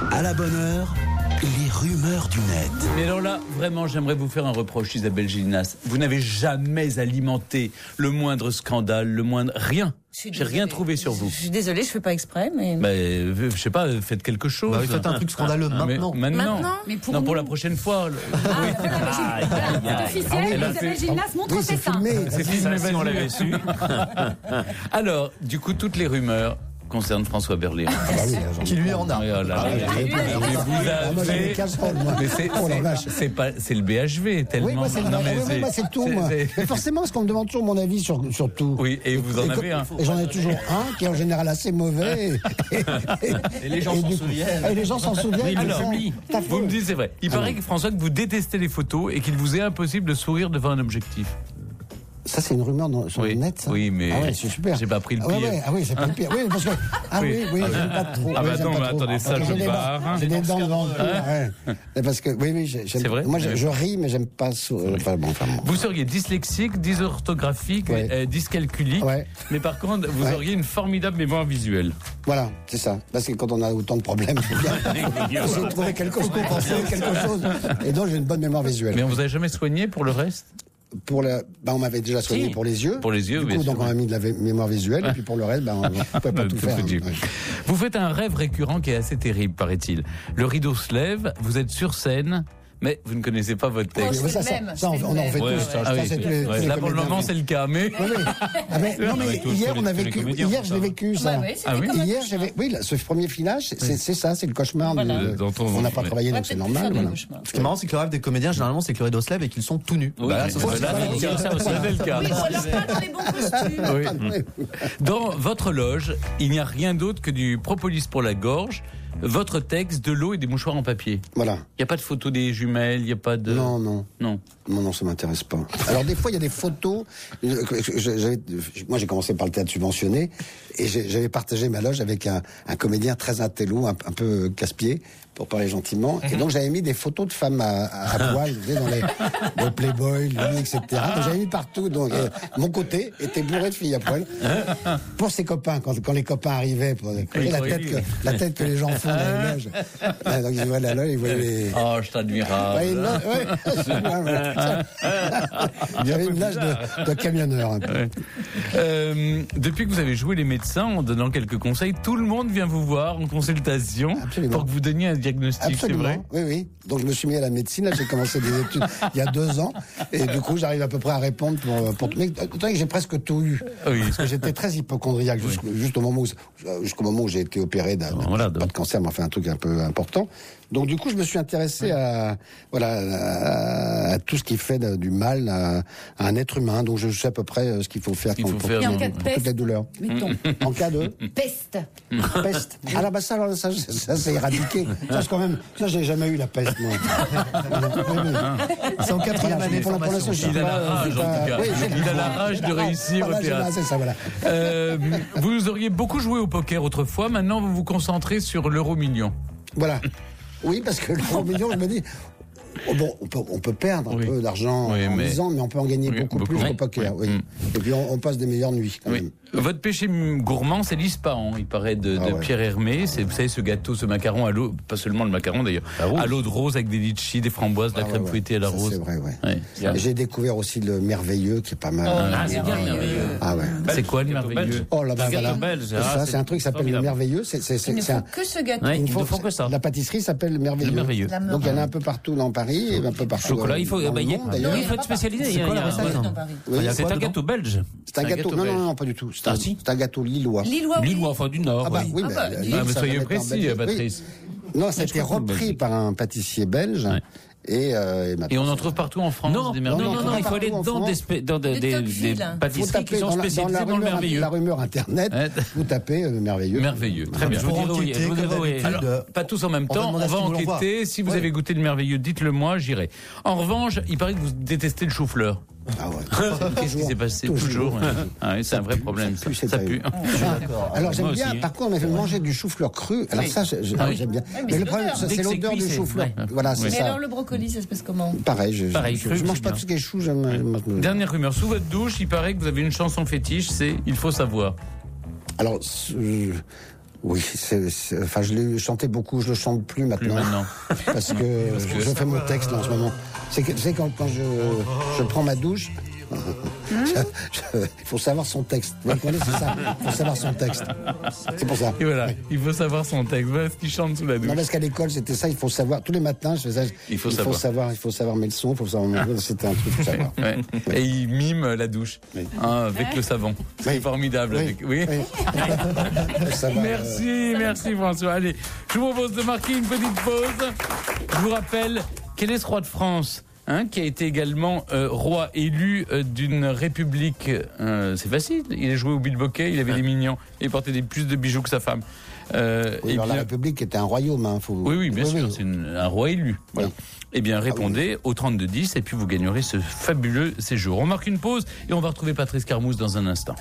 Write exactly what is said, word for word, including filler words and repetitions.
À la bonne heure, les rumeurs du net. Mais alors là, vraiment, j'aimerais vous faire un reproche, Isabelle Gilnas. Vous n'avez jamais alimenté le moindre scandale, le moindre... Rien. J'ai rien trouvé sur vous. Je suis désolée, je fais pas exprès, mais... Bah, je sais pas, faites quelque chose. Bah, faites un truc scandaleux Ah, maintenant. Mais, maintenant. Maintenant mais pour Non, nous... pour la prochaine fois. Le... Ah, oui. voilà, voilà, c'est officiel, Elle a Isabelle fait- Gilnas montre Oui, ses c'est seins. filmé. C'est filmé, Si on l'avait su. Alors, du coup, toutes les rumeurs concernent François Berléand. Ah bah oui, j'en- Qui lui en a. Oui, oh là là. Ah, oui, Mais oui, oui. vous Ah, moi, j'avais avez... casserole, moi. Mais c'est, Oh la c'est- vache. c'est pas, c'est le B H V tellement. Oui, moi, c'est, Non, mais oui, oui, moi, c'est tout, moi. c'est- Mais forcément, parce qu'on me demande toujours mon avis sur, sur tout. Oui, et vous en Et avez co- un. Et j'en ai toujours un qui est en général assez mauvais. Et, et- Et les gens et s'en du coup- souviennent. Et les gens s'en souviennent. Oui, ils le mais ça, publient. c'est affreux. Vous me dites, c'est vrai. Il Ah paraît oui. que François, que vous détestez les photos et qu'il vous est impossible de sourire devant un objectif. Ça, c'est une rumeur dans, sur Oui. le net, ça. Oui, mais Ah ouais, c'est super. j'ai pas pris le Ah ouais, pire. ouais, ah oui, c'est pas le pire. Oui, parce que. Ah oui, oui, Ah j'aime oui. pas trop. Ah oui, bah j'aime non, pas mais trop. attendez, ça, Parce que je j'ai des barre, dents- hein. J'ai des dents devant le cou, ouais. Mais parce que, oui, oui, j'ai- j'aime. C'est vrai Moi, je, Oui. je ris, mais j'aime pas. sou- Enfin, bon, enfin, bon. Vous seriez dyslexique, dysorthographique, Ouais. euh, dyscalculique, Ouais. mais par contre, vous Ouais. auriez une formidable mémoire visuelle. Voilà, c'est ça. Parce que quand on a autant de problèmes, c'est bien. J'ai trouvé quelque chose, quelque chose. Et donc, j'ai une bonne mémoire visuelle. Mais on vous a jamais soigné pour le reste? Pour le, ben, on m'avait déjà soigné Si. pour les yeux. Pour les yeux, du bien coup, sûr. donc on m'a mis de la vé- mémoire visuelle, et puis pour le reste, ben, on ne pouvait pas Euh, tout tout faire. faut dire. Ouais. Vous faites un rêve récurrent qui est assez terrible, paraît-il. Le rideau se lève, vous êtes sur scène, mais vous ne connaissez pas votre Oh, texte. Mais ça, le ça, même, ça, on, c'est on le en fait même. Ouais, tous. ouais, ça, ah oui, c'est c'est- tous les- ouais, tous les là, pour le comédiens moment, font. c'est le cas, mais... Oui, oui. Ah, mais, non, mais tous- hier, tous les- on a tous les vécu, comédiens hier, font je l'ai ça. vécu, Bah ça. oui, c'était Ah oui. comme un Hier, cauchemar. j'avais, oui, là, ce premier filage, c'est, c'est ça, c'est le cauchemar. Voilà. de- Dont on- on n'a pas ouais. travaillé, On va donc c'est peut-être plus normal. faire de Voilà. cauchemars. Ce qui est marrant, c'est que le rêve des comédiens, généralement, c'est que le rideau se lève et qu'ils sont tout nus. Oui, Bah, là, mais ça, voilà, c'est- là, ça, c'est- ça, ça aussi, c'est le cas. Oui, ou alors pas dans les bons costumes. Oui. Dans votre loge, il n'y a rien d'autre que du propolis pour la gorge, votre texte, de l'eau et des mouchoirs en papier. Voilà. Il n'y a pas de photo des jumelles, il n'y a pas de... Non, non. Non. Non, non, ça m'intéresse pas. Alors des fois, il y a des photos. euh, que je- j'avais- Moi, j'ai commencé par le théâtre subventionné et j'ai- j'avais partagé ma loge avec un, un comédien très intello, un, un peu casse-pied, pour parler gentiment. Et donc, j'avais mis des photos de femmes à, à, à poil, vous savez, dans les, dans le Playboy, lui, et cetera. Donc, j'avais mis partout. Donc, euh, mon côté était bourré de filles à poil. Pour ses copains, quand, quand les copains arrivaient, pour, vous voyez la tête que, la tête que les gens font dans les loges. Ouais, donc, ils ouvraient la loge, ils voyaient les... Oh, je t'admire. Ouais, une loge- ouais, c'est bien, ouais. J'avais une loge de, de camionneur un peu. Ouais. Euh, depuis que vous avez joué les médecins en donnant quelques conseils, tout le monde vient vous voir en consultation Absolument. pour que vous donniez un diagnostic, c'est Absolument. vrai? Oui, oui. Donc je me suis mis à la médecine. Là, j'ai commencé des études il y a deux ans, et du coup, j'arrive à peu près à répondre pour pour tout. Mais autant que j'ai presque tout eu. Oui. Parce que j'étais très hypochondriaque jusqu'au juste au moment où jusqu'au moment où j'ai été opéré d'un Voilà, pas donc. de cancer, mais enfin un truc un peu important. Donc du coup, je me suis intéressé à voilà à, à tout ce qui fait de- du mal à, à un être humain. Donc je sais à peu près euh, ce qu'il faut faire qu'il pour, faut pour- faire. Et en pour- cas de pour peste, toutes les douleurs. mettons, En cas de peste. peste. Ah là, bah ça, alors, ça, ça, ça, c'est éradiqué. Ça, c'est quand même, ça, j'ai jamais eu la peste, moi. C'est en quatrième Voilà, année de pour la- pour l'instant, formation. je suis Il a la pas- rage, je suis en pas- tout cas. oui, j'ai- Il a la rage de réussir Voilà, au j'ai- théâtre. c'est ça, voilà. Euh, vous auriez beaucoup joué au poker autrefois, maintenant vous vous concentrez sur l'euro million. Voilà. Oui, parce que l'euro million, je me dis, oh, bon, on peut, on peut perdre un Oui. peu d'argent Oui, en mais- misant, mais on peut en gagner Oui, beaucoup, beaucoup. plus Oui. au poker. Oui. Oui. Mm. Et puis, on, on passe des meilleures nuits, quand Oui. même. Votre péché gourmand, c'est l'ispahan, il paraît, de, Ah de ouais. Pierre Hermé. C'est, vous savez, ce gâteau, ce macaron à l'eau, pas seulement le macaron d'ailleurs, à l'eau de rose avec des litchis, des framboises, de la Ah, crème ouais, ouais. fouettée à la Ça, rose. C'est vrai, ouais. Ouais. Et j'ai découvert aussi le merveilleux, qui est pas mal. Ah, c'est bien, merveilleux. Ah ouais. C'est quoi le merveilleux? Oh là, bah, Un gâteau voilà. belge, C'est ah, ça, c'est c'est un truc qui s'appelle le formidable. merveilleux. C'est, c'est, c'est, Il ne c'est faut un, que ce gâteau. Ouais, Une ils fois ne font que ça. La pâtisserie s'appelle le merveilleux. Le merveilleux. La Donc il y en a un peu partout dans Paris, et un peu partout. Chocolat, euh, il faut, dans bah, le il y a- monde, non, d'ailleurs. il faut être spécialisé. C'est il y a- quoi la il y a- recette ouais. Dans Paris. Oui, C'est un gâteau belge. C'est un gâteau. Non, non, non, pas du tout. C'est un, Ah, si. c'est un gâteau lillois. Lillois, oui. Lillois, enfin du Nord. Ah bah oui. oui, Ah mais bah, Lille, Lille, Ah, mais ça soyez doit être en précis, Belgique. Patrice. Oui. Non, ça a été je crois que c'est repris Belgique. par un pâtissier belge. Ouais. Et, euh, Et on en trouve partout en France, Non, des non, merveilleux. non, non, il faut aller Partout en dans des, France. spé- dans des, Des des, Tocqueville. des Faut Faut pâtisseries qui taper sont dans la, dans spécialisées la dans le rumeur, merveilleux. la rumeur internet, Ouais. vous tapez euh, merveilleux. Merveilleux, très bien. Je vous dirai, oui, je vous dirai, oui. Alors, pas tous en même on va temps, on demander à va ce qu'ils nous l'envoient. enquêter. Si vous Ouais. avez goûté le merveilleux, dites-le moi, j'irai. En revanche, il paraît que vous détestez le chou-fleur. Ah ouais. Qu'est-ce qui s'est passé? Toujours. Toujours. ouais. Ah oui, c'est un vrai problème. pue, Ça, c'est ça terrible. pue. Alors j'aime Moi bien, aussi, hein. par contre on m'a fait manger du chou-fleur cru. Alors ça, je- je- Ah oui. j'aime bien. mais Mais c'est le problème, l'odeur. ça, Dès c'est que c'est l'odeur cuit, du c'est- chou-fleur. ouais. Voilà, c'est Mais ça. alors le brocoli, ça se passe comment? Pareil, je, Pareil, je, cru, je mange c'est pas bien. tout ce qui est chou, j'aime. Dernière rumeur, sous votre douche, il paraît que vous avez une chanson fétiche, c'est Il faut savoir. Alors, ce- Oui, c'est, c'est, enfin, je l'ai chanté beaucoup, je le chante plus maintenant. Plus maintenant. Parce que, Parce que je fais mon texte là, en ce moment. C'est que, c'est quand, quand je, je prends ma douche, il faut savoir son texte. Vous comprenez, c'est ça. Il faut savoir son texte. C'est pour ça. Et voilà, Oui. il faut savoir son texte. Voilà ce qu'il chante sous la douche. Non, parce qu'à l'école, c'était ça. Il faut savoir. Tous les matins, je faisais ça. Il faut il savoir. Faut savoir. Il faut savoir mes leçons. Il faut savoir. C'était un truc. Il faut savoir. Ouais. Et il mime la douche Oui. hein, avec le savon. C'est Oui. formidable. Oui. Avec... oui. Oui. Ça va, Merci, euh, merci François. Allez, je vous propose de marquer une petite pause. Je vous rappelle, quel est ce roi de France hein, qui a été également euh, roi élu euh, d'une république euh, c'est facile, il a joué au bilboquet, il avait des mignons, il portait des, plus de bijoux que sa femme. Euh, Oui, eh alors bien, la République était un royaume. Hein, faut... oui, oui, bien oui, sûr, oui. c'est une- un roi élu. Voilà. Oui. Eh bien, répondez au trente-deux dix et puis vous gagnerez ce fabuleux séjour. On marque une pause et on va retrouver Patrice Carmouze dans un instant.